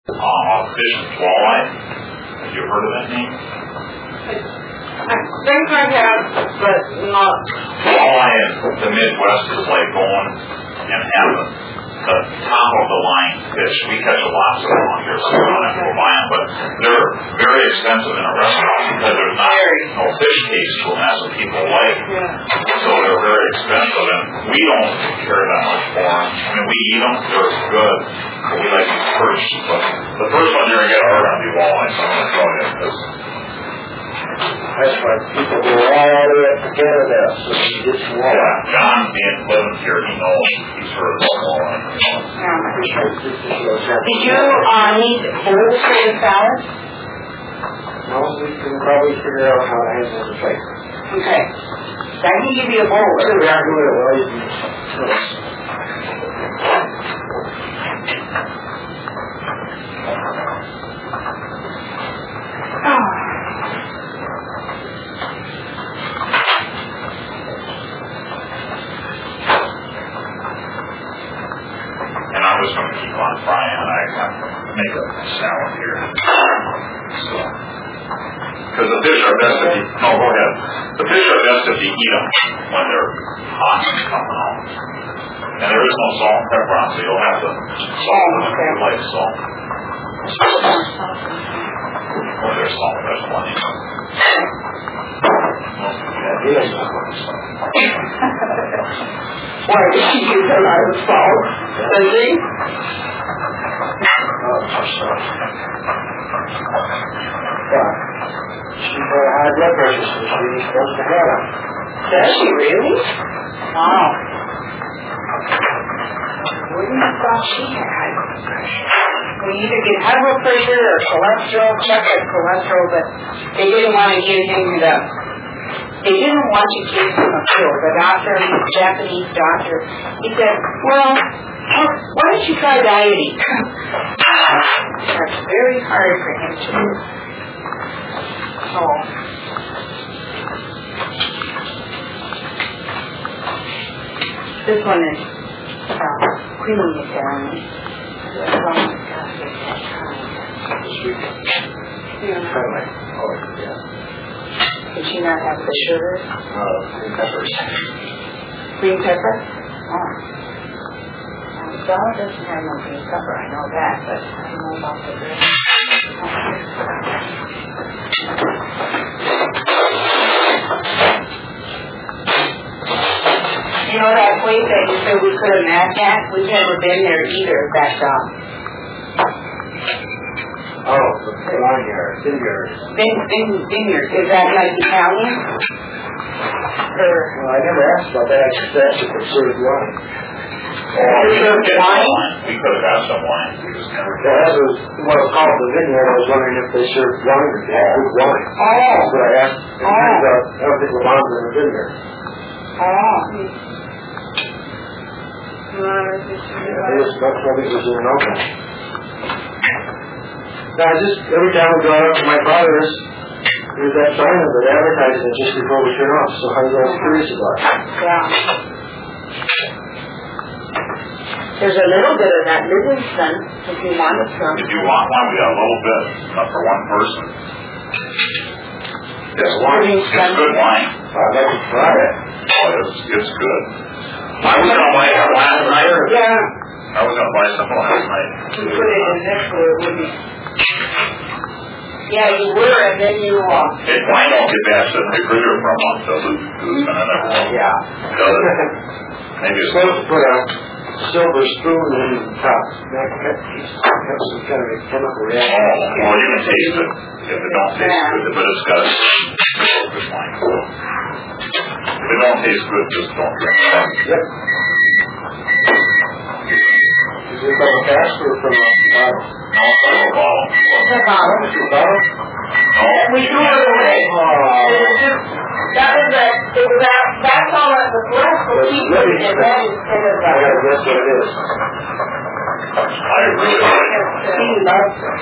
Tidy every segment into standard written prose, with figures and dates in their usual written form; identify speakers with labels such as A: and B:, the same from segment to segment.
A: Fish and walleye. Have you heard of that name?
B: I think I have, but not.
A: Walleye in the Midwest is like going and having the top of the line fish. We catch a lot of them on here, so we don't have to go buy them, but they're very expensive in a restaurant because there's not no fish taste to them. That's what people like. So they're very expensive, and we don't care that much for them. I mean, we eat them, they're good, but we like them perch. But the first one you're going to get are going to be walleye, so I'm going to tell you this.
C: That's why people go all the way up to Canada, so you get some walleye.
A: Yeah, John being living here, he knows he's heard of walleye.
B: Did you need bowls for the salad?
C: No, we can probably figure out how to handle the plate.
B: Okay. I can give you a bowl too.
C: Yeah, do it. Well, you can.
A: And I'm just going to keep on frying, and I have to make a salad here. So, because the fish are best if you, no, go ahead. The fish are best if you eat them when they're hot and coming out. And there is no salt and pepper on, so you'll have to salt them if you like salt. Oh, there's salt, there's plenty.
B: Why did she use a lot of salt? Does she?
C: She's got high blood pressure, so she's supposed to have it.
B: Does she really? Wow. What do you thought she had high blood pressure? We either get high blood pressure or cholesterol, check like cholesterol, but they didn't want to give him they didn't want to give him a pill. The doctor, the Japanese doctor, he said, well, why don't you try dieting? That's very hard for him to do. So, this one is creamy down. This one is Did she not have the sugar?
C: Green peppers.
B: Green pepper? Oh. Salad doesn't have no green pepper, I know that, but I don't know about the green. You know that place that you said we could have met at? We've never been there either, that
C: Oh, the vineyard.
B: Vineyard. Is that like Italian?
C: Well, I never asked about that. I just asked if they served wine.
A: We could have got some wine.
C: That was what was called the vineyard. I was wondering if they served wine or they had good wine.
B: Oh.
C: So I asked. I don't think Lamon's in the vineyard.
B: Oh.
C: That's what it was doing open. Now, just every time we go out to my father's, there's that sign of it advertising just before we turn off. So I was curious about it.
B: Yeah. There's a little bit of that Livingston if you wanted some.
A: If you want one, we got a little bit, not for one person. It's wine. It's good wine.
C: I'd like to try it.
A: Oh, it's good. I was going to buy some last night.
B: Yeah.
A: I was going to buy some last night.
B: You put it in this way, wouldn't you? Yeah, you were, and then you
A: If wine don't get bad, sit in the refrigerator for a month, they'll lose and another one.
B: Yeah.
A: Maybe it's
C: supposed to put a silver spoon in the top. That's some kind of a chemical reaction.
A: Well, you can taste it. If it don't taste good, but it's got good wine. If it don't taste good, just don't drink it.
C: Yep. Is it from a cask or from a bottle?
A: No, from a bottle.
B: The bottle.
C: Is it a bottle?
A: No.
B: We threw it away. It was just, that's all that was left, so keep it in that instead of
C: I gotta guess what it is.
A: I really like it.
B: He loves it.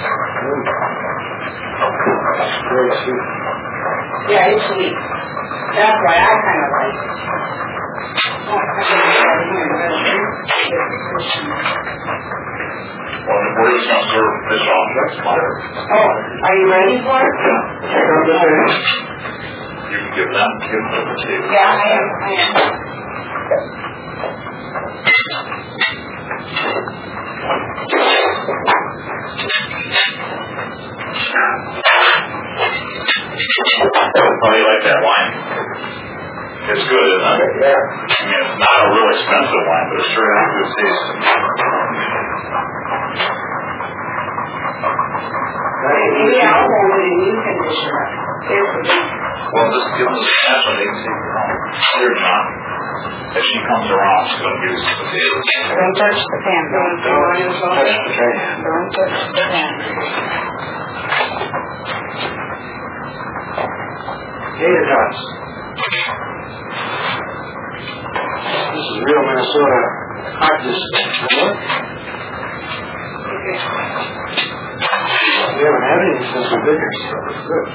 C: Very sweet.
B: Yeah, it's sweet. That's why I kind of like it.
A: Well, we're just going to serve fish off next month.
B: Oh, are you ready for it?
A: You can give them the potato.
B: Yeah, I am.
A: How do you like that wine? It's good, isn't it?
C: Yeah.
A: I mean, it's not a real expensive wine, but it sure has good taste.
B: Maybe I'll hold it and you can dish it up.
A: Well, just give them the cash and they can take it home. Here, John. If she comes around, she's going to give you some potatoes.
B: Don't touch the pan. Don't touch the pan. Don't touch the pan.
C: Tater tots. This is real Minnesota hotness. We haven't had any since the Vickers, so it's good.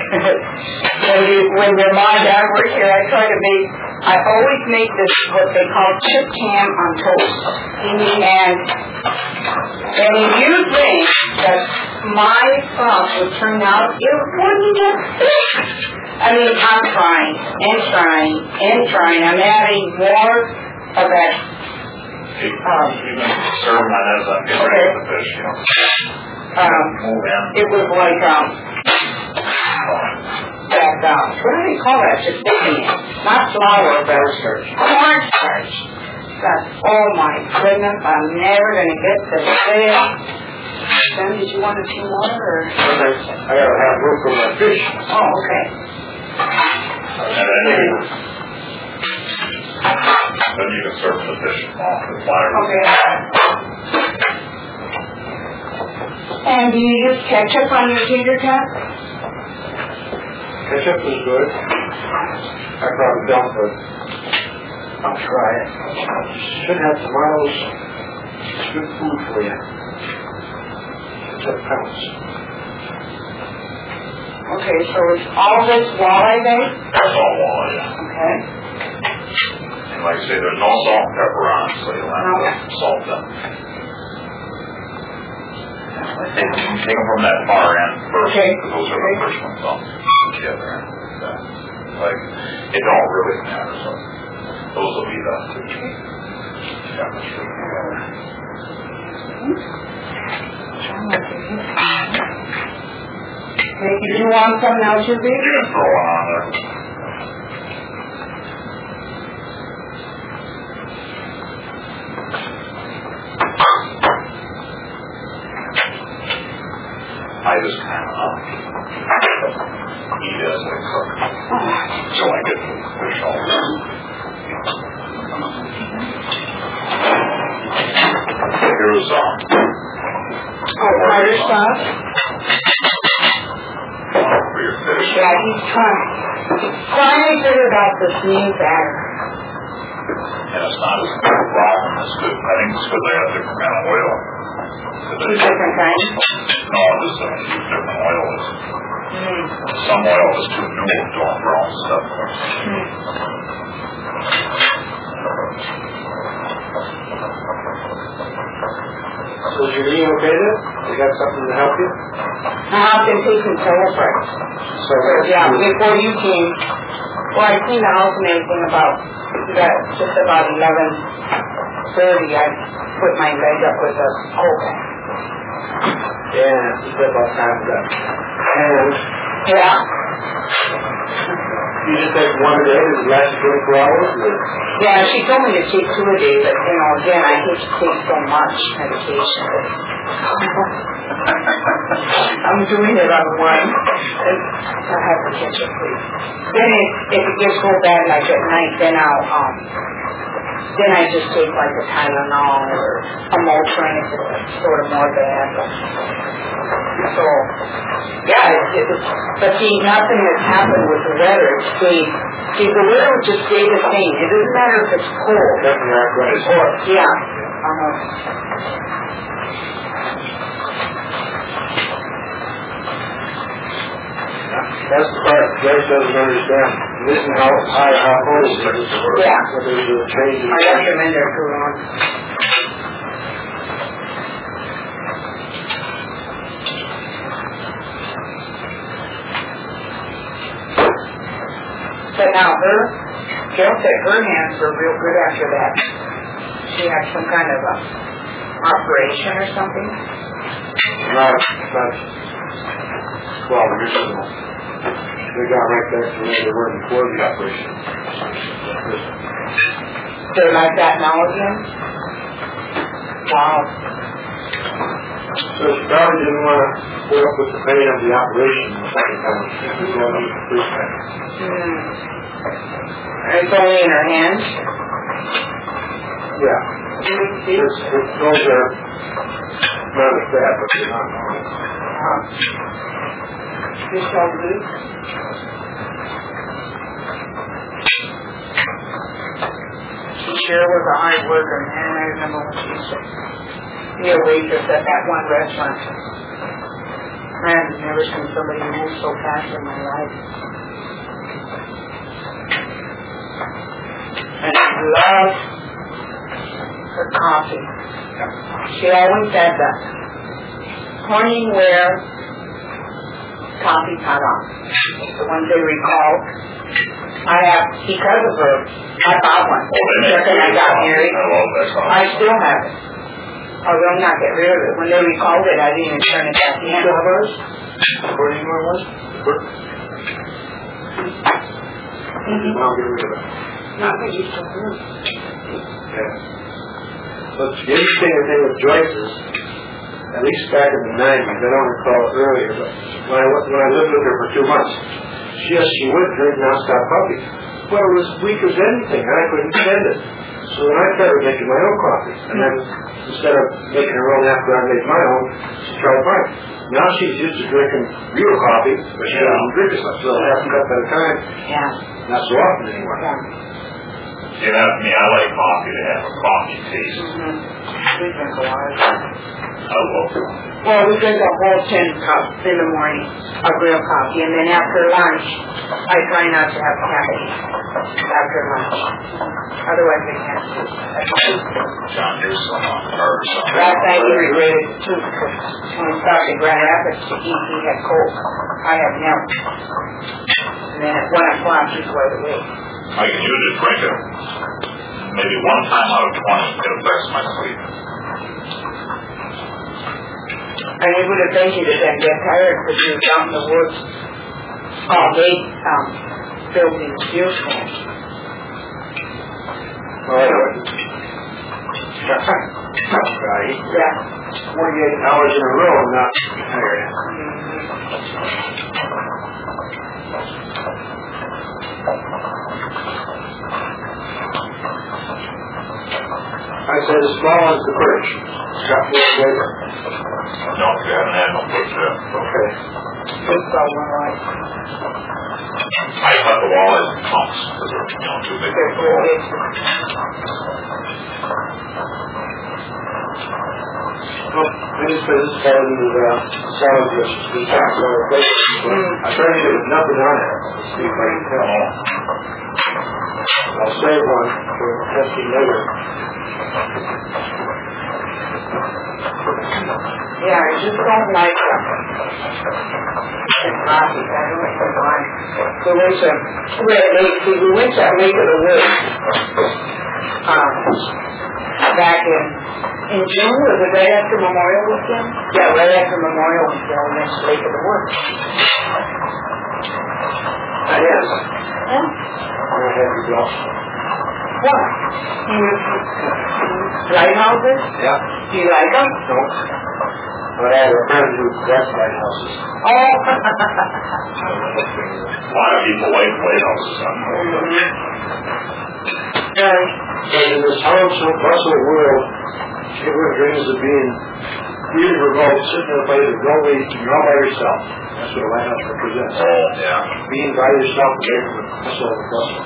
B: When your mom and dad were here, I always make this, what they call chipped ham on toast. And you think that my sauce would turn out, it wouldn't get fixed. I mean, I'm trying. I'm adding more of that.
A: You can serve them as I'm getting ready with the fish, you know. Move in.
B: It was like, what do you call that? Just baking it. Not flour, but cornstarch. Oh my goodness, I'm never going to get to this. Then did you want a few more? Or?
C: I got to have room for my fish.
B: Oh, okay.
A: Then you can serve the fish off the fire.
B: Okay. And do you use ketchup on your tater tots?
C: Ketchup is good. I probably don't, but I'll try it. Should have tomatoes. It's good food for you. Ketchup counts.
B: Okay, so it's all this walleye base?
A: That's all walleye, yeah.
B: Okay.
A: And like I say, there's no salt and pepper on it, so you'll have to salt them. Take them from that far end first, because those are the first ones off together. Like, it don't really matter, so those will be the two.
B: Did you want some now, too, baby?
A: You can throw one on there. I just kind of eat as I cook. So I get the fish all done. Here's
B: Irish sauce?
A: for your fish.
B: Yeah, he's trying. Finally figured out this new batter.
A: And it's not as raw and as good. I think it's because they have different kind of oil.
B: Two different kinds?
A: No, just different oils. Some oil is too new to all brown stuff.
C: So is your knee okay then? You got something to help you?
B: I've been taking Celebrex.
C: So
B: Yeah, before you came, well, I cleaned the house and everything just about 11:30. I put my leg up with a coke.
C: yeah, it's about time for that. And
B: Yeah.
C: you just take one a day, does it last 24 hours? Or?
B: Yeah, she told me to take 2 a day, but, again, I hate to take so much medication. I'm doing it on one. I'll have to catch it, please. Then if it gets so bad, like at night, then then I just take like a Tylenol or a Motrin if it's sort of more bad. So, yeah, but see, nothing has happened with the weather. See, the weather will just stay the same. It doesn't matter if it's cold.
C: Doesn't matter what it's for.
B: Yeah.
C: That's the part Joyce doesn't understand. This is how high, how close it is.
B: Yeah.
C: So there's a change in
B: I recommend it for one. But now Carol said her hands were real good after that. She had some kind of a operation or something.
C: Not 12 years ago. They got right back to where they were before the operation.
B: They're like that now again? Wow.
C: So she probably didn't want to put up with the pain of the operation the second time. She was going to the first time.
B: It's only in her hands?
C: Yeah. Those are not as bad, but they're not normal.
B: This all good? She sure was a hard worker, man. I remember when she used to be a waitress at that one restaurant. I've never seen somebody move so fast in my life. And I love her coffee. She always had that Corningware coffee pot on. The ones they recall. I have, because of her, I bought one. When I got married, I still have it. Although I'm not getting rid of it. When they recalled it, I didn't even turn it back in.
C: Corningware was? I'll get rid of it.
B: Not that you still do.
C: Yeah. But the interesting thing with Joyce's, at least back in the 90s, I don't recall it earlier, but when I lived with her for 2 months, she would drink non-stop coffee. Well, it was weak as anything, and I couldn't stand it. So then I started making my own coffee, and then instead of making her own after I made my own, she tried mine. Now she's used to drinking real coffee, but she doesn't drink as much, so half a cup at a time.
B: Yeah.
C: Not so often anymore.
B: Yeah.
A: See, that's me. I like coffee to have a coffee taste.
B: We drink a lot of it.
A: I love it.
B: Well, we drink a whole 10 cups in the morning of real coffee, and then after lunch, I try not to have caffeine after lunch. Otherwise, I can't sleep.
A: John, here's some on her or something.
B: Last night, he regretted it too, because when we stopped in Grand Rapids to eat, he had Coke. I had milk. And then at 1 o'clock, he's wide awake.
A: I can use it, drink it. Maybe one time out of 20, it affects my sleep.
B: And we would have thanked you to then get tired because you were out in the woods all day building steel cans.
C: Oh, I wouldn't. Right.
B: Yeah.
C: 48 hours in a row, I'm not tired. I said as small as the birch. Got more flavor.
A: No, you haven't had no push yet.
C: Okay.
B: Just about one life.
A: I cut the wallet in chunks because they're, too big.
B: They're so big.
C: Well, I just put this salad in the salad dish. I tried to get nothing on it. See if I can tell. I'll save one for testing later.
B: Yeah, I just don't like them. It's coffee. I don't like the wine. We went to Lake of the Woods back in June. Was it right after Memorial Weekend? Yeah, right after Memorial Weekend we went to Lake of the Woods.
C: Yes.
B: Huh?
C: I have to go.
B: What? Lighthouses?
C: Yeah.
B: Do you like them?
C: No. But I have a friend who does lighthouses.
B: Oh.
A: A lot of people like lighthouses.
C: But in this hustle, bustle world, everyone dreams of being really remote, sitting in a place with no way, you're all by yourself. That's what a lighthouse represents.
A: Oh, yeah.
C: Being by yourself, away from the hustle and bustle.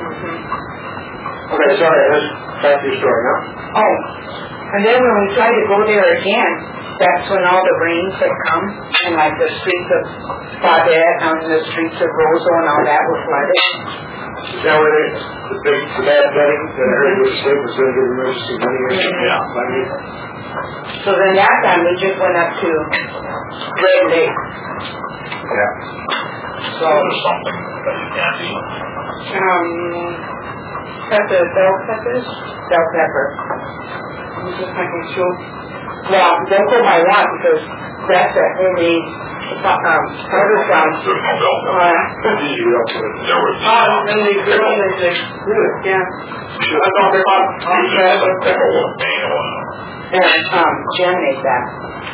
C: Okay, sorry, let's back to your story now.
B: Oh, and then when we tried to go there again, that's when all the rains had come, and like the streets of Baudette and the streets of Roseau and all that were flooded.
C: Is that where the bad betting that I heard the state was going to give emergency money?
A: Yeah.
B: So then that time we just went up to Red Lake.
C: Yeah.
A: So there's something that you can't eat.
B: Bell peppers? Bell pepper. I'm just making sure. Well, don't go by one because that's a heavy powder sauce.
A: There's no bell pepper. There was
B: Really good. Yeah.
A: I thought they bought pickle with mayo in it.
B: And Jen made that.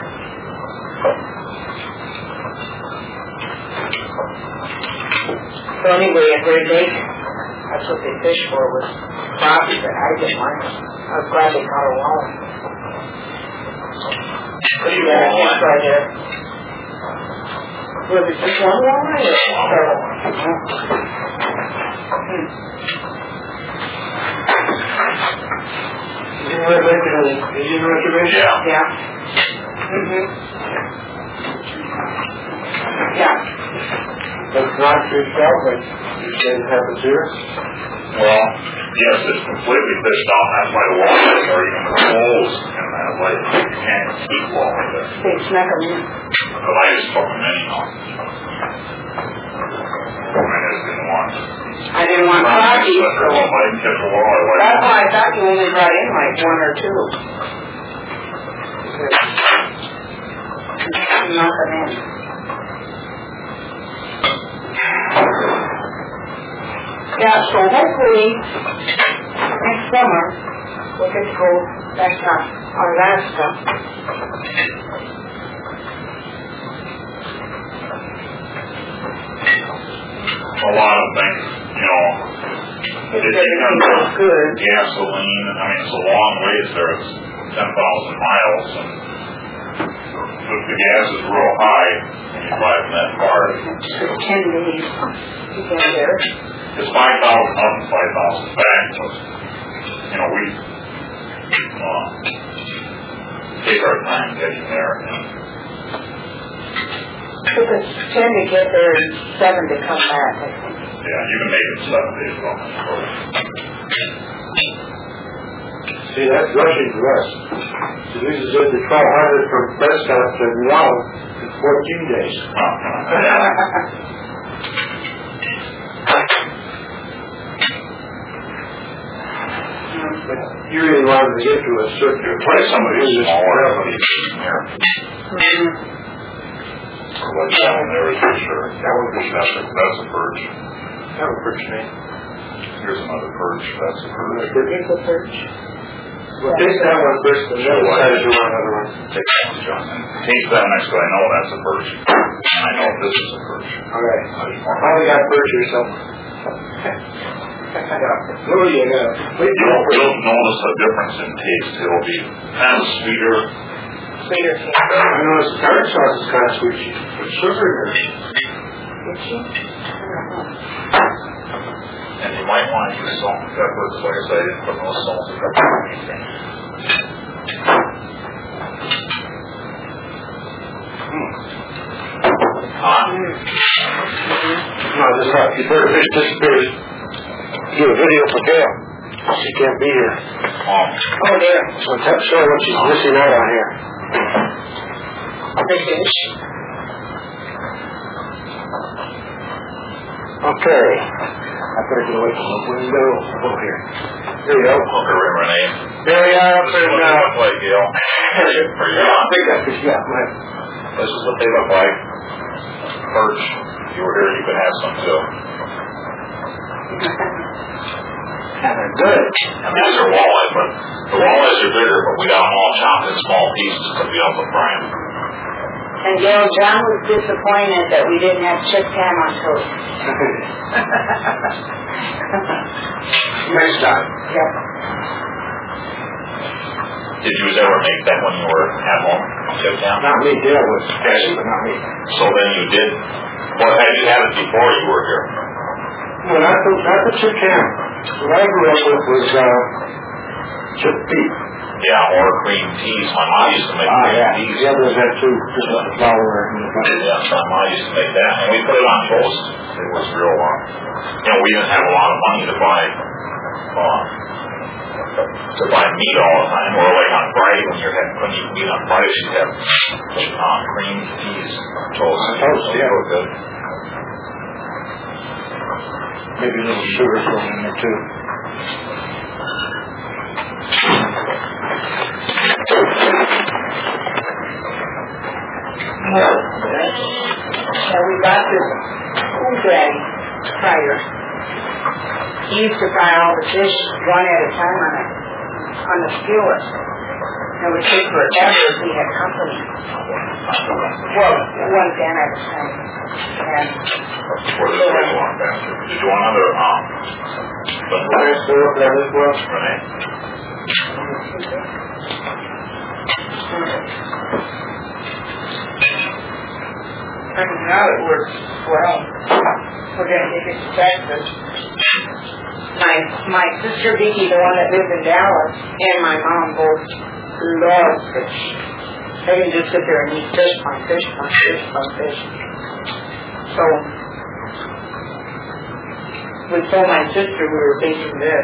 B: So anyway, at Great Lake, that's what they fished for was crappie, but I didn't like it. I was glad they caught a walleye.
A: Pretty
B: Yeah,
A: well.
B: that's right there. Was it just one walleye or several?
C: Indian reservation?
A: Yeah.
B: Yeah.
C: That's not yourself, but you said it happens here?
A: Well, yes, it's completely fished out. That's why the walleyes are even closed in that lake. You can't keep walleye there.
B: They snuck them in.
A: But I just took them anyhow. I just didn't want
B: I didn't want crappie, so
A: I didn't catch a walleye.
B: that's why I thought you only brought in like one or two. Knock them in. Yeah, so hopefully next summer we'll get to go back to Alaska.
A: A lot of things, you know.
B: If everything goes good.
A: Gasoline, I mean, it's a long ways there. It's 10,000 miles, and if the gas is real high when you're driving that far,
B: For 10 days to get there.
A: it's 5,000 up and 5,000 back. So, you know, we take our time getting there. And
B: Took us 10 to get there and 7 to come back, I think.
A: yeah, you can make it 7 days long.
C: See, that's rushing to us. So this is at the 1,200 from Prescott to Wow in 14 days. But you really wanted to get to a certain
A: Try somebody who's smaller than here. What's down there is for sure. That would be that's a perch.
C: Have a perch name.
A: Here's another perch. That's a perch.
B: Here's the perch.
C: Well, take that one first, and then decide to do another one.
A: Take that one, John. Take that next one. I know that's a perch. And I know this is a perch.
C: All right. I got perch here somewhere. Oh, you got
A: You'll notice a difference in taste. It'll be kind of sweeter.
B: Sweeter taste.
C: I noticed the curry sauce is kind of sweet. It's sugar in there.
B: Did she?
A: And you might want to use salt and pepper. Because like I said, I didn't put no salt and pepper on anything. Hot?
C: No, just not. You better fish disappears. Do a video for Gail. She can't be here.
B: Oh, there.
C: So show her what she's missing out on here.
B: The fish.
C: Okay. I better get away from the window. Oh, here. Here we go.
A: Look at Renee.
C: There we are.
A: This is what they look like, Gail. Are you on?
C: I think I fish. Yeah, right.
A: This is what they look like. Perch. If you were here, you could have some too.
C: They're good.
A: And these are walleye, but the walleyes are bigger, but we got them all chopped in small pieces to be able to fry them.
B: And Gail, John was disappointed that we didn't have chipped ham on toast.
C: Next time.
B: Yep.
A: Did you ever make that when you were at home? Chipped ham?
C: Not me. Dale was fishing, but not me.
A: So then you did. Well, had you had it before you were here?
C: Well, not the chipped ham. What I grew up with was chipped beef.
A: Yeah, or cream teas. My mom used to make cream teas.
C: The others had too, just with the flour and
A: Yeah, my mom used to make that, and we put it on toast. It was real, we didn't have a lot of money to buy meat all the time, or like on Friday when you eat on Friday, she'd have cream cheese toast.
C: Yeah.
A: They were good.
C: Maybe a little sugar thrown in there too.
B: So we got this old daddy fryer. He used to fry all the fish one at a time on the skillet. It would take forever if we had company. Well, one pan at a time. And
A: Before this way, you want faster. Did you want another Renee?
B: I mean, now it works well. We're going to take it to Texas. My sister Vicki, the one that lives in Dallas, and my mom both love fish. They can just sit there and eat fish on fish on fish on fish. So we told my sister we were baking this.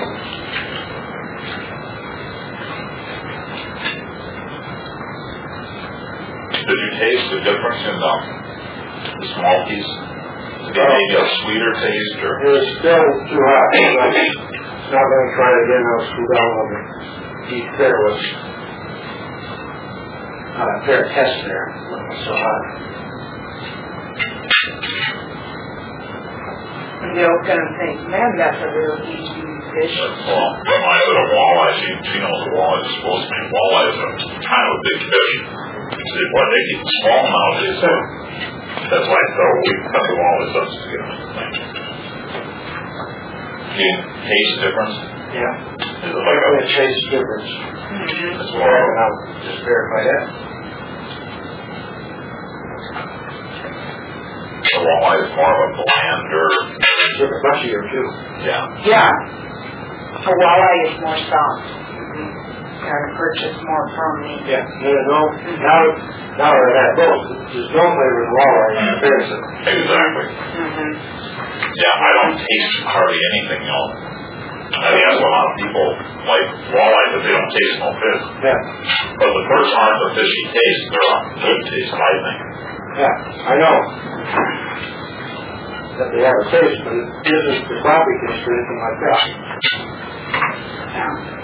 A: Did you taste the difference in the small piece? Did it maybe a sweeter taste, or?
C: It was still too hot. I'm not going to try it again. I'll screw down on the heat there. Was a fair test there. It was so hot.
B: And they'll kind of think, man, that's a real easy fish.
A: Well, my little walleye, she knows the walleye is supposed to be. Walleye is kind of a big fish. What they keep small nowadays, so that's why we cut the wallet up together. Do you taste difference?
C: Yeah.
A: Is it like a
C: taste difference?
A: That's
C: more. I'll just verify that.
A: The walleye is more of a blander.
C: It's a mushier too.
A: Yeah.
B: Yeah. A walleye is more soft. And purchase more from me.
C: Yeah. Now that I have both, there's no flavor in walleye in comparison.
A: Exactly. Yeah, I don't taste hardly anything, I mean, that's a lot of people like walleye, but they don't taste no fish.
C: Yeah.
A: But the first aren't the fishy taste, they're a good taste, I think.
C: Yeah, I know that they have a taste, but it isn't the sloppy taste or anything like that.
B: Yeah.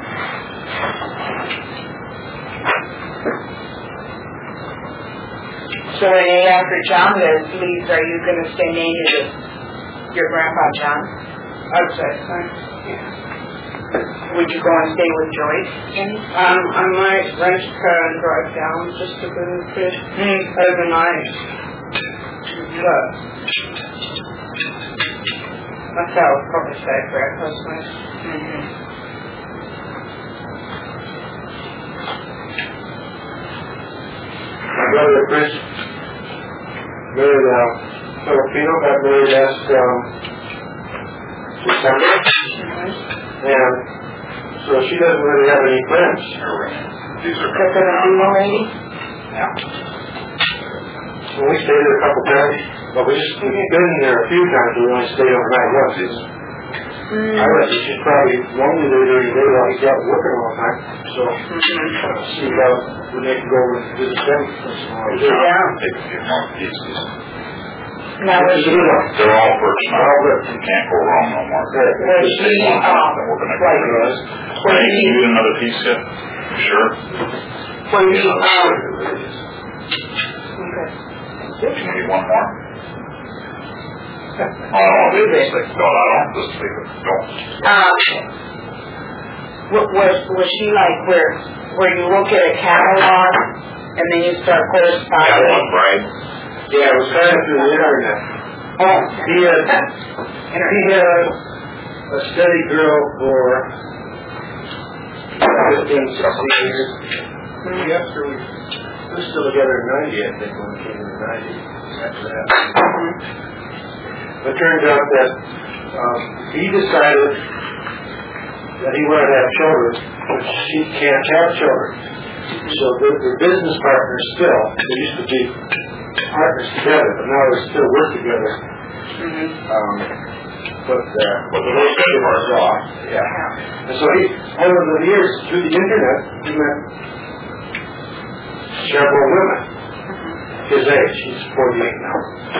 B: So Renee, after John leaves, are you going to stay named your grandpa John? Outside, yeah. Would you go and stay with Joyce?
D: I might rent a car and drive down just to go to fish overnight.
B: But that's how I'll probably stay at grandpa's place.
C: My brother Chris married a Filipino, got married last December, and so she doesn't really have any friends.
A: These are
B: Filipino lady?
A: Yeah.
C: So we stayed there a couple times, but we've been there a few times. We only stayed overnight once. I reckon she's probably lonely there during the day while he's out working all the time. So see about when they can go over and visit them.
B: Yeah.
A: Take a few more pieces.
B: Now, was she,
A: They're all perched now. You can't go wrong no more.
B: was she,
A: Then we're going to go to this. Hey, you need another piece yet? You sure?
B: when she,
A: You need one more? Oh, I don't leave this thing. No, I don't. Just leave it. Don't.
B: was she like where you look at a catalog and then you start corresponding?
A: Catalog, right?
C: Yeah, it was kind of through the internet.
B: Oh,
C: He had a steady girl for 15, 16 years. After we were still together in 90, I think, when we came in the 90s. After that. It turns out that he decided that he wanted to have children, but she can't have children. So the business partners still, they used to be partners together, but now they still work together. But the relationship is off. Yeah. And so over the years, through the internet, he met several women his age. He's 48 now.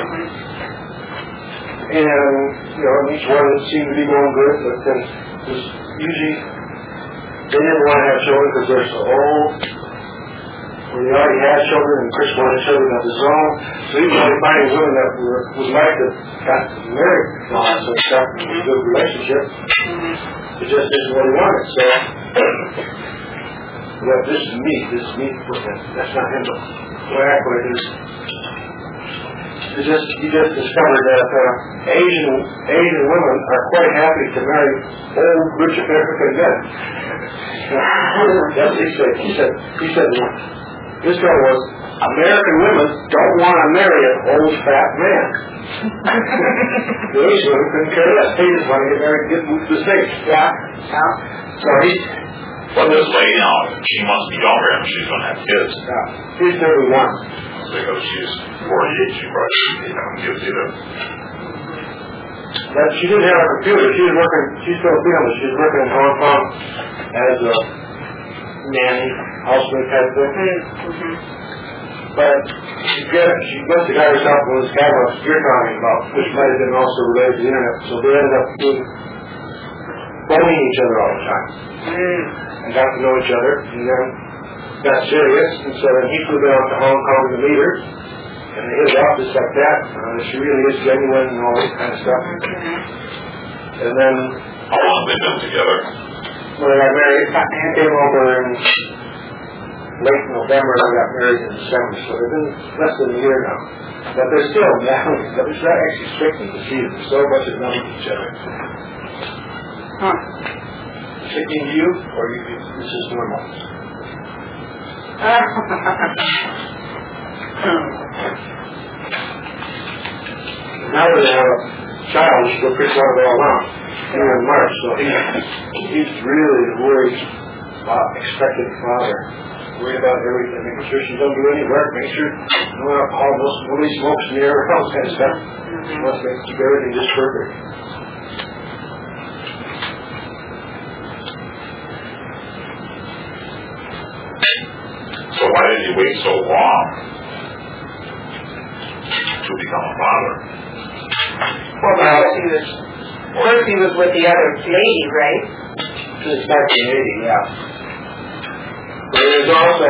C: And, each one seemed to be going good, but then it was usually they didn't want to have children because they're so old. When they already had children, and Chris wanted children of his own, so he wanted finding women that would like to got married and all that sort of stuff, and a good relationship. It just isn't what he wanted. So, this is me. That's not him. What I act like is, he just discovered that Asian women are quite happy to marry old, rich American men. That's what he said. He said, this guy was, American women don't want to marry an old, fat man. The Asian women couldn't care less. They just want to get married and get moved to the States. Yeah. So
A: But this lady now, she must be younger and she's going to have kids.
C: He's 31.
A: Because she's 48, she probably shouldn't have kids either.
C: But she didn't have a computer. She's still feeling it. She's working in Hong Kong as a nanny, housemaid type thing. But she must have got herself one of those catalogs you're talking about, which might have been also related to the internet. So they ended up phoning each other all the time. And got to know each other, and then got serious, and so then he flew down to Hong Kong to meet her, and they hit it off just like that. She really is genuine and all that kind of stuff. And then...
A: How long have they been together?
C: When they got married, he came over in late November, and they got married in December, so they've been less than a year now. But they're still married. It's not actually sickening to see them. There's so much of knowing each other. Sickening to you, or this is normal? Now that they have a child, we should go pretty far all along. Here in March, so he's really worried about expecting father. Worried about everything, making sure she doesn't do any work, make sure no alcohol, nobody smokes in the air, all that kind of stuff. He wants to keep everything just perfect.
A: So why did he wait so long to become a father?
B: Well, first he was with the other lady, right?
C: This is 1980, yeah. But he was also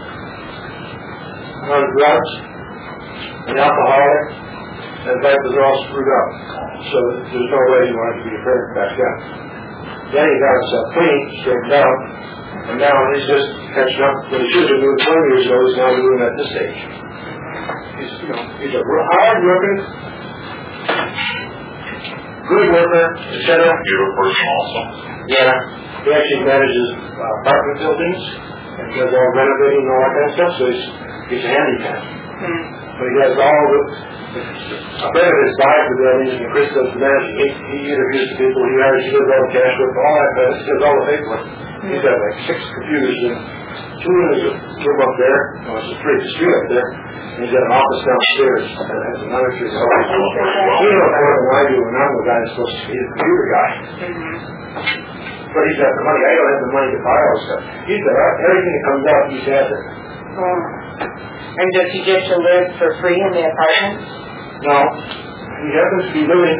C: on drugs, an alcoholic, and life was all screwed up. So there's no way he wanted to be a parent back then. Then he got himself clean, straightened out, and now he's just catching up. When he should have been doing 20 years ago, he's now doing it at this age. He's a hard-working, good worker, etc.
A: You're a person also.
C: Yeah. He actually manages apartment buildings and does all renovating and all that kind of stuff, so he's a handicap. But he has all a bit of his side with that is Chris does the managing. He interviews the people, he does all the cash work, all that kind of stuff, he does all the paperwork. He's got like 6 computers and 2 in his room up there, it's a street up there, and he's got an office downstairs that has another 3 stories. He knows more than I do, and I'm the guy that's supposed to be the computer guy. But he's got the money. I don't have the money to buy all this stuff. He's got everything that comes out, he's has it.
B: And does he get to live for free in the apartment?
C: No. He happens to be living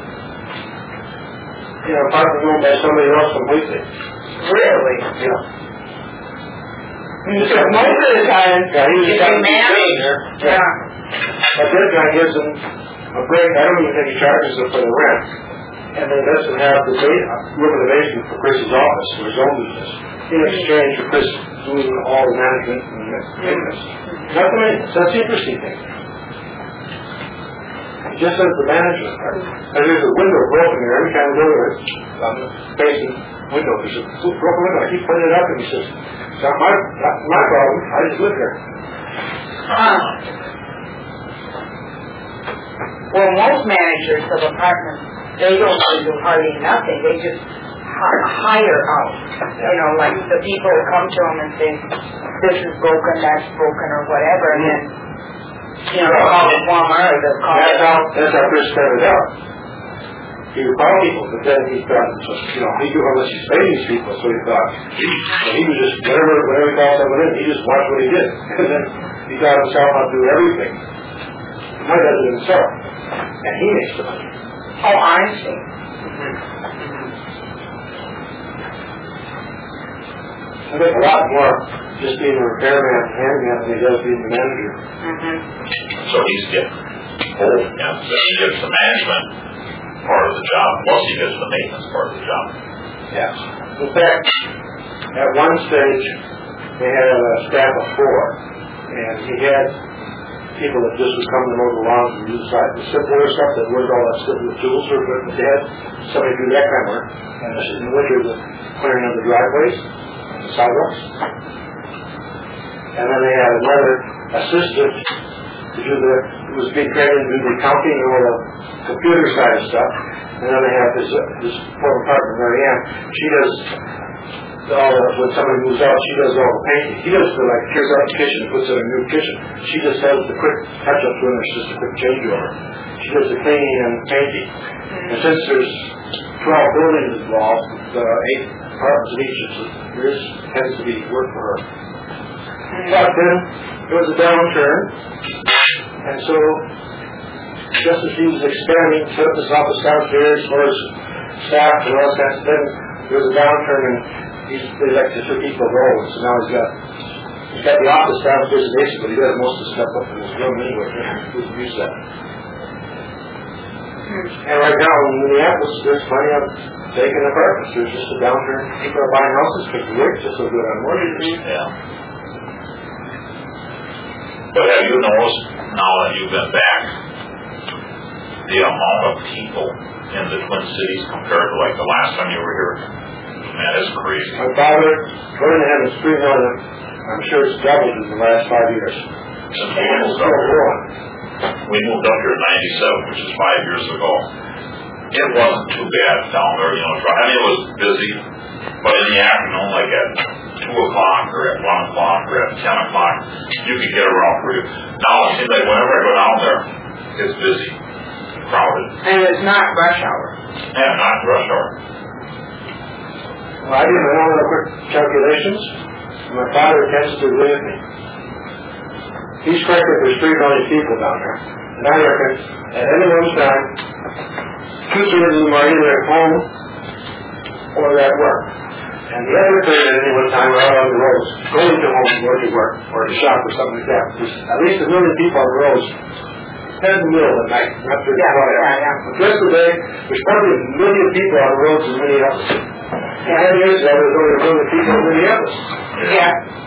C: in an apartment owned by somebody else completely.
B: Really?
C: Yeah.
B: Because most of the time,
C: he's got to be staying there.
B: Yeah.
C: But this guy gives him a break. I don't even think he charges him for the rent. And then lets him have the room in the basement for Chris's office, for his own business, in exchange for Chris doing all the management and maintenance. Not the maintenance. That's the interesting thing. He just does the management part. And there's a window broken there. Every time I go there, on the basement window, there's a broken window. I keep putting it up, and he says, "It's not my problem. I just live here."
B: Well, most managers of apartments, they don't do hardly nothing. They just hire out. Like the people who come to them and say, this is broken, that's broken, or whatever, and then call the former or the call.
C: That's how Chris started out. He would call people, but then he thought, he knew how much he paid these people, so he thought, he was just, whenever he called someone in, he just watched what he did. And then he got himself out to do everything. He might have it himself. And he makes the money.
B: Oh, I see.
C: I think a lot more just being a repairman and handyman than he does being the manager.
A: So he's getting old, and then he gets the management part of the job, plus he gets the maintenance part of the job.
C: Yes. In fact, at one stage, they had a staff of 4, and he had people that just would come and mow the lawns and do the simpler stuff that weren't all that stuff with tools or equipment. They had somebody do that kind of work, and in the winter, the clearing of the driveways and the sidewalks. And then they had another assistant to do who was being trained to do the accounting and all the computer side of stuff. And then they have this former partner, Mary Ann. She does when somebody moves out, she does all the painting. He does clears out the kitchen, puts in a new kitchen. She just does the quick touch-ups when there's just a quick changeover. She does the cleaning and painting. And since there's 12 buildings involved, 8 apartments in each, there tends to be work for her. But then there was a downturn, and so just as he was expanding, set up his office downstairs for his staff and all that, then there was a downturn, and they elected 2 people roles, so now he's got the office downstairs in basement, but he does most of the stuff up in his room anyway. He doesn't use that. And right now in Minneapolis, there's plenty of vacant apartments. There's just a downturn. People are buying houses because the rate's just so good on mortgages.
A: Yeah. But have you noticed, now that you've been back, the amount of people in the Twin Cities compared to the last time you were here? Man, it's crazy.
C: My father, going to have 3 million. I'm sure it's doubled in the last 5 years.
A: Since we moved up here in 97, which is 5 years ago. It wasn't too bad down there, I mean, it was busy, but in the afternoon, like at 2 o'clock or at 1 o'clock or at 10 o'clock, you could get around pretty good. Now it seems like whenever I go down there, it's busy, crowded.
B: And it's not rush hour.
A: Yeah, not rush hour.
C: Well, I did my own quick calculations. My father tends to agree with me. He's correct that there's 3 million people down there. And I reckon at any one time, 2/3 of them are either at home or at work. And the other third at any one time are out on the roads, going to home or to work or to shop or something like that. There's at least 1 million people on the roads 10 mil at night. After the rest of the day, there's probably 1 million people on the roads in Minneapolis. 10 years ago, there was only 1 million people in Minneapolis.
B: Yeah.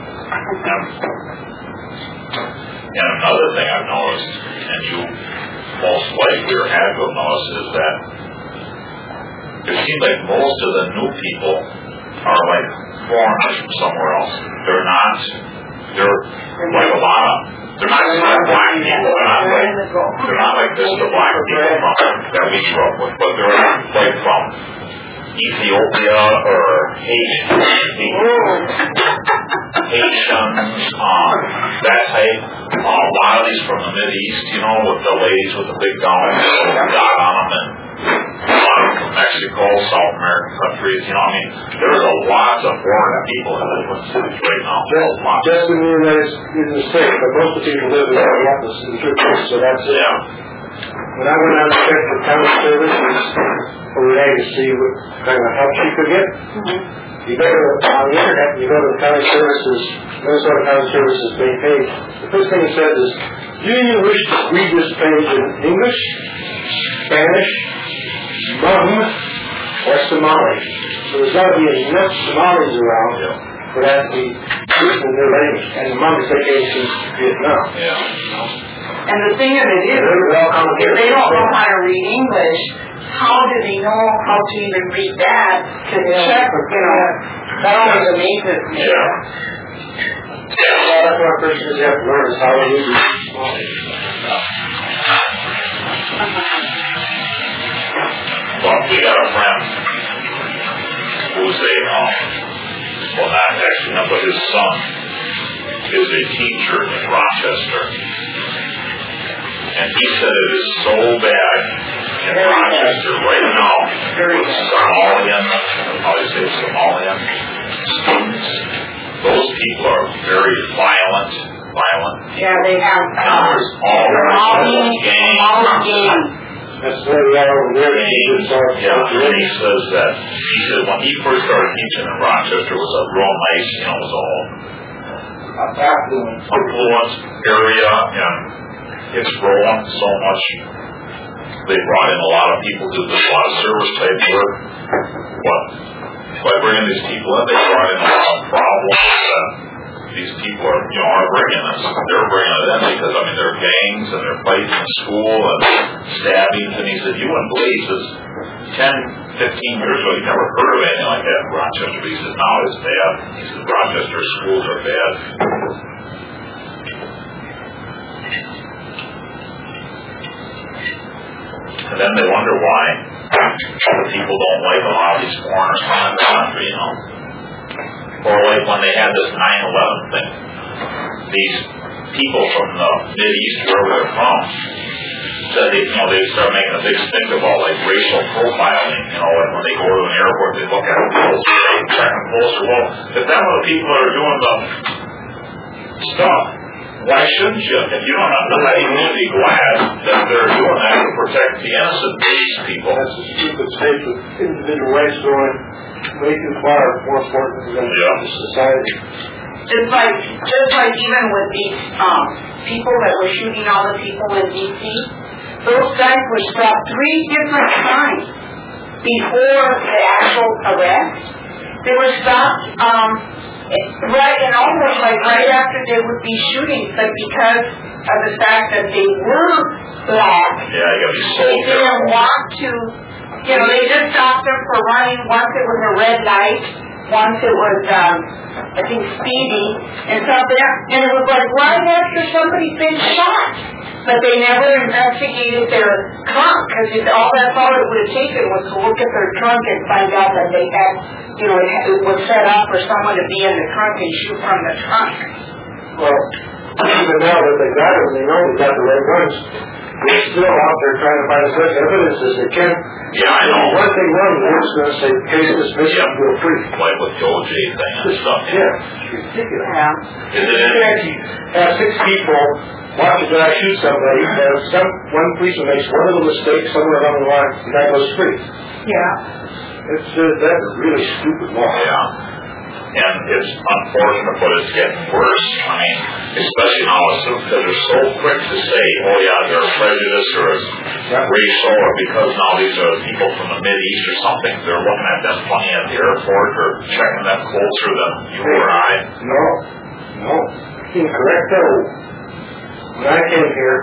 A: And another thing I've noticed, and you most likely or have to notice, is that it seems like most of the new people are like foreigners from somewhere else. They're like a lot of, they're not black people. They're not like this, the black people that we grew up with, but they're like from Ethiopia or Haitians, that type. A lot of these from the Mideast, with the ladies with the big gowns, dot on them, and a lot of from Mexico, South American countries. There's a lot of foreign people in the Twin Cities right now.
C: Just in the United States, but most of the people live in Minneapolis in the churches, so that's it.
A: Yeah.
C: When I went out to check for county services for Renee to see what kind of help she could get, you go to on the internet, you go to the county services, Minnesota County Services main page. The first thing it says is, do you wish to read this page in English, Spanish, Hmong, or Somali? So there's got to be enough Somalis around for that to be written in their language. And the Hmong is like ancient Vietnam.
A: Yeah.
B: And the thing of it is, if they don't know how to read English, how do they know how to even read that to check, that always amazes me.
A: Yeah.
C: Well, that's what Christians have to learn is how to use it.
A: Well, we got a friend who's well, not actually him, but his son is a teacher in Rochester. And he said it is so bad in Rochester right now with Somalian students. Those people are very violent.
B: Yeah, they have
A: Somali gangs.
C: That's where we are over there.
A: And he says that when he first started teaching in Rochester, it was a real nice, it was all affluent area, and it's growing so much. They brought in a lot of people to do a lot of service type work. But by bringing these people in, they brought in a lot of problems that these people are bringing us. They're bringing it in because, there are gangs and they're fighting in school and stabbings. And he said, you wouldn't believe this 10, 15 years ago, you never heard of anything like that in Rochester. But he said, now it's bad. He said, Rochester schools are bad. And then they wonder why the people don't like a lot of these foreigners coming in the country, Or like when they had this 9/11 thing, these people from the Mideast, wherever they're from, said they start making a big stink about like racial profiling. Like when they go to an airport, they look at them closer, they check them closer. Well, if that are the people that are doing the stuff, why shouldn't you? If you don't have the how you need to be glad that they're doing that to protect the innocent people.
C: That's a stupid state with individual rights going way too far, more important than society.
B: Just like even with these people that were shooting all the people in D.C., those guys were stopped 3 different times before the actual arrest. They were stopped right after they would be shooting, but because of the fact that they were black, they didn't want to. They just stopped them for running. Once it was a red light, once it was, I think, speedy, and stopped there. And it was like right after somebody's been shot. But they never investigated their trunk, because all it would have taken was to look at their trunk and find out that they had, it was set up for someone to be in the trunk and shoot from the trunk.
C: Well, even now that they got it, they know they got the right ones. They're still out there trying to find as much evidence as they can.
A: Yeah, I know.
C: One thing wrong, they're just going to say, case dismissed, feel free.
A: Like with the OJ thing and stuff.
C: Yeah, it's ridiculous.
B: Yeah.
C: You can't have 6 people watch a guy shoot somebody, and one policeman makes one little mistake somewhere along the line, the guy goes free.
B: Yeah.
C: That's a really stupid law.
A: Yeah. And it's unfortunate, but it's getting worse. Especially now, because they're so quick to say, they're prejudiced or racial, or because now these are people from the Mideast or something, they're looking at them funny at the airport or checking them closer than you or I.
C: No. Incorrect, though. When I came here,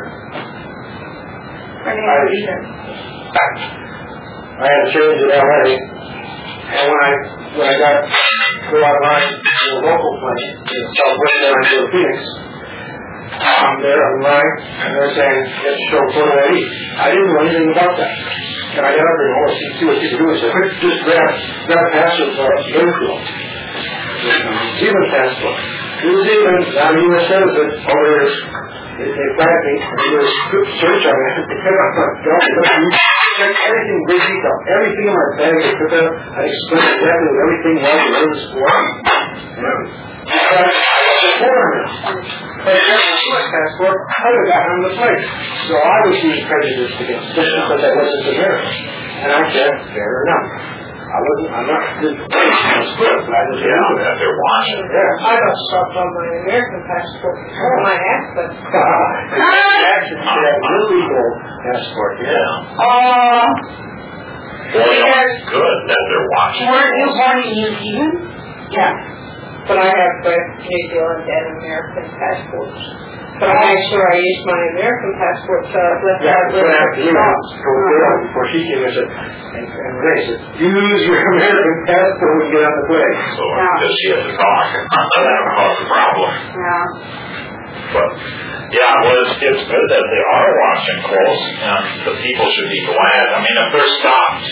C: I had a change in L.A., and when I got to go online to a local place in Southwest Atlanta, Phoenix, I'm there online, and they're saying, you have to show photo ID. I didn't know anything about that. And I got up there and see what you can do. I said, just grab a passport for April. Zealand passport. New Zealand, I'm a U.S. citizen, over there. They flagged me, and they did a search on it. They picked up my belt, checked everything in great detail. Everything in my bag they took out. I explained exactly what everything was and where it was for. I got the foreigner. But I got my U.S. passport, I would have gotten on the flight. So I was being prejudiced against just because I wasn't American. And I said, fair enough. I'm not good. I was good.
A: That they're watching.
C: Yeah.
D: I got stopped on my American passport before my accent.
C: Actually, that illegal passport,
A: It's good that they're watching.
B: Weren't you born in New Zealand?
D: Yeah. But I have both New Zealand and American passports. But I make sure I use my American passport so I left out with
C: before she came and said, and Ray said, use your American passport when you get on the plane.
A: So because she has to talk, that'll cause a problem.
B: Yeah.
A: But it's good that they are watching close, and the people should be glad. If they're stopped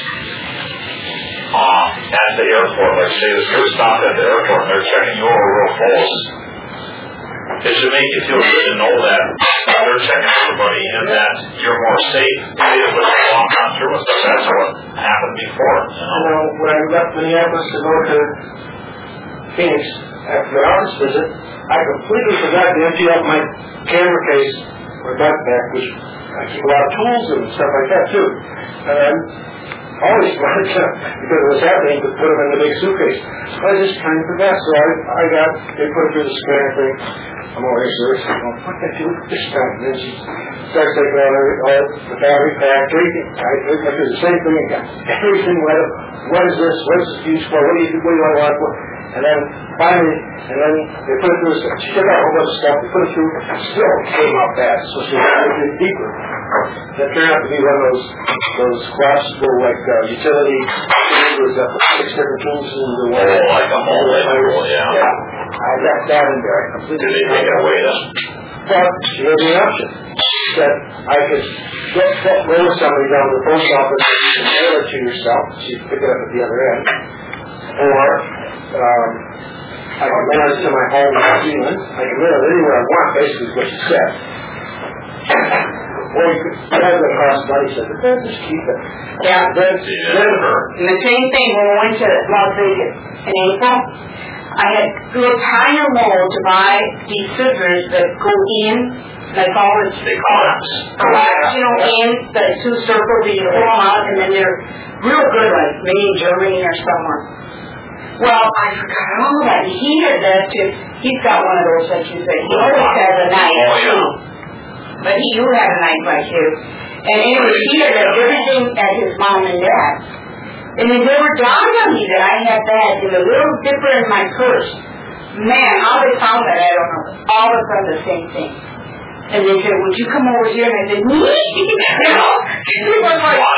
A: at the airport, like say they're stopped at the airport and they're checking you over real close, it should make you feel good to know that they're checking everybody and that that you're more safe if it was a long run through and stuff. That's what happened before.
C: When I left Minneapolis to go to Phoenix after my office visit, I completely forgot to empty out my camera case or backpack, which I keep a lot of tools and stuff like that too. And I always wanted to, because it was happening, to put them in the big suitcase. I just kind of forgot, so they put it through the scanner thing. I'm over here, sir. What the heck is this time? And then she starts taking out the battery pack, everything. I do the same thing again. Everything, what is this? What is this used for? What do you want? And then finally, they put it through, she took out a whole bunch of stuff, they put it through, still came out fast, so she went a bit deeper. That turned out to be one of those collapsible, utility chambers that put 6 different tools in the way.
A: Oh, like a whole level, yeah.
C: Yeah. I left that in there. I completely
A: Did they take it away then?
C: But she gave me an option. She said, I could go with somebody down to the post office and mail it to yourself. She'd pick it up at the other end. Or, I can mail it to my home in New Zealand. I can mail it anywhere I want, basically, is what she said. Or you could have it across the money. She said, but just keep it.
B: Yeah.
C: Then,
B: And the same thing when we went to Las Vegas in April. I had little tiny mold to buy these scissors that go in, like all this,
A: They collapse.
B: in the 2 circles that you pull them out, and then they're real good, like maybe in Germany or somewhere. Well, I forgot all that. He had that too. He's got one of those, like you said. He always has a knife too. But you have a knife like you. And anyway, he had everything at his mom and dad. And it never dawned on me that I had that in the little zipper in my purse. Man, how they found that, I don't know. All of them the same thing. And they said, would you come over here? And I said, me? You know? It was like,
A: No,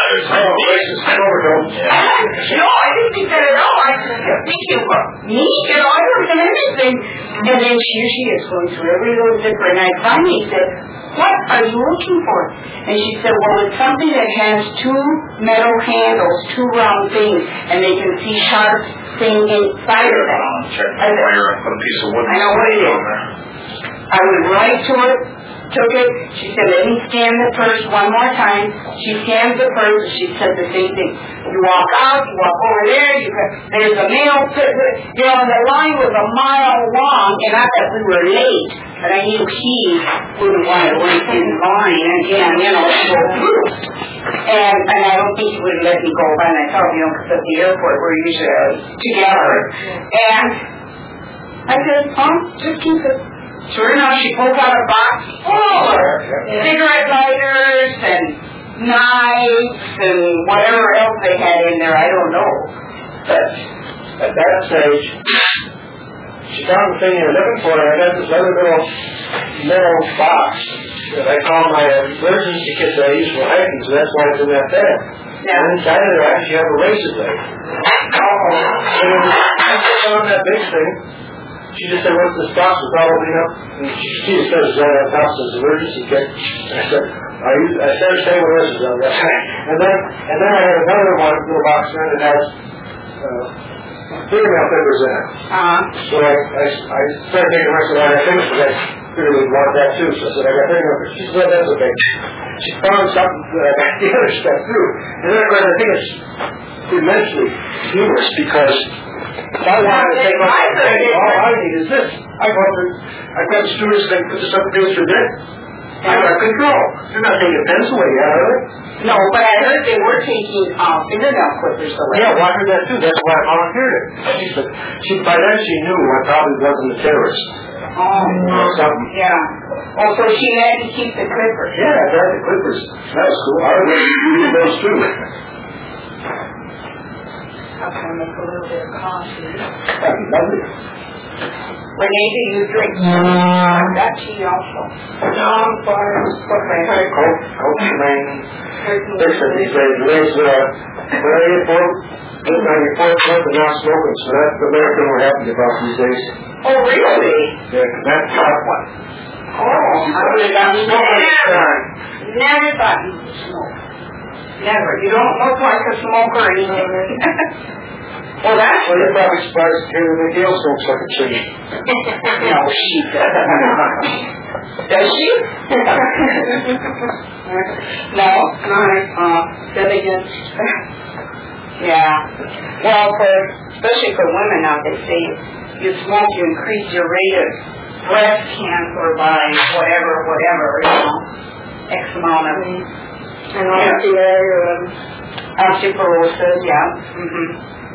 B: I didn't think that at all. I said, thank you. Me? You know, I wasn't anything. And then here she is going through every little zipper. And I finally said, what are you looking for? And she said, well, it's something that has 2 metal handles, 2 round things, and they can see sharp thing inside of it.
A: Check the wire and put a piece of wood.
B: I know what it is. I went right to it, took it. She said, let me scan the purse one more time. She scans the purse, and she said the same thing. You walk out, you walk over there, there's a mail, the line was a mile long, and I thought we were late. But I knew he wouldn't want to wait in line again, to go through. And I don't think he would let me go by myself, because at the airport we're usually together. And I said, just keep it. Sure enough, she pulls out a box full of cigarette lighters and knives and whatever else they had in there, I don't know. But
C: at that stage, she found the thing you were looking for, and I got this other little metal box that I call my emergency kit that I use for hiking, so that's why it's in that bag.
B: Yeah.
C: And inside of there, I actually have a razor blade. And I found that big thing. She just said, what's this box without opening up? And she just says, that box is emergency kit. And I said, I started saying what it is on that. And then I had another little box there that has fingernail clippers in it. So I started taking the rest of my fingers because I figured we'd want that too. So I said, I got fingernail clippers. She said, well, that's okay. She found something that I got the other stuff through. And then I think it's immensely humorous because if I wanted to take off my thing, all I need is this. I got the stewardess thing, put this up against her neck. I got control. They're not taking pens away yet, are they?
B: no, but I heard they were taking fingernail clippers away.
C: Yeah, well, I heard that too. That's why I volunteered it. By then she knew I probably wasn't a terrorist. Or something.
B: Yeah. Oh, so she had to keep the clippers.
C: Yeah, I got the clippers. That was cool. I would use those too.
B: I'm going to make a little bit of coffee.
C: That'd be lovely.
B: Renee, do you drink? I've got tea also. No, I'm sorry. Okay.
C: Coke, main. Listen, these days, Liz, when I get bored, I get bored and not smoking, so that's the main thing we're happy about these days.
B: Oh, really?
C: Yeah, that's a tough one.
B: Oh, I would have done never thought you would smoke. Never. You don't look like a smoker either. Well, that's
C: well, you're probably surprised to hear that Gail smokes like a chicken.
B: no, she doesn't. Does she? No?
D: Then again.
B: Yeah. Well, especially for women now, they say you smoke, you increase your rate of breast cancer by whatever, X amount of.
D: And osteoarthritis.
B: Osteoporosis, yeah. Mm-hmm.